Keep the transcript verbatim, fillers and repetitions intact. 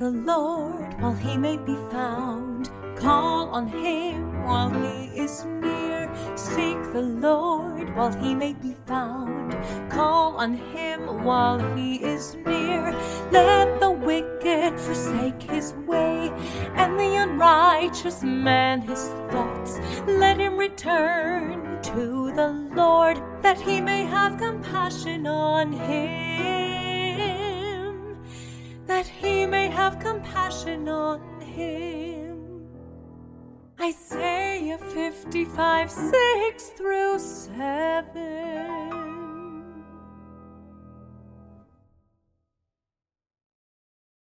the Lord while he may be found. Call on him while he is near. Seek the Lord while he may be found. Call on him while he is near. Let the wicked forsake his way, and the unrighteous man his thoughts. Let him return to the Lord, that he may have compassion on him, that he may have compassion on him. Isaiah fifty-five, six through seven.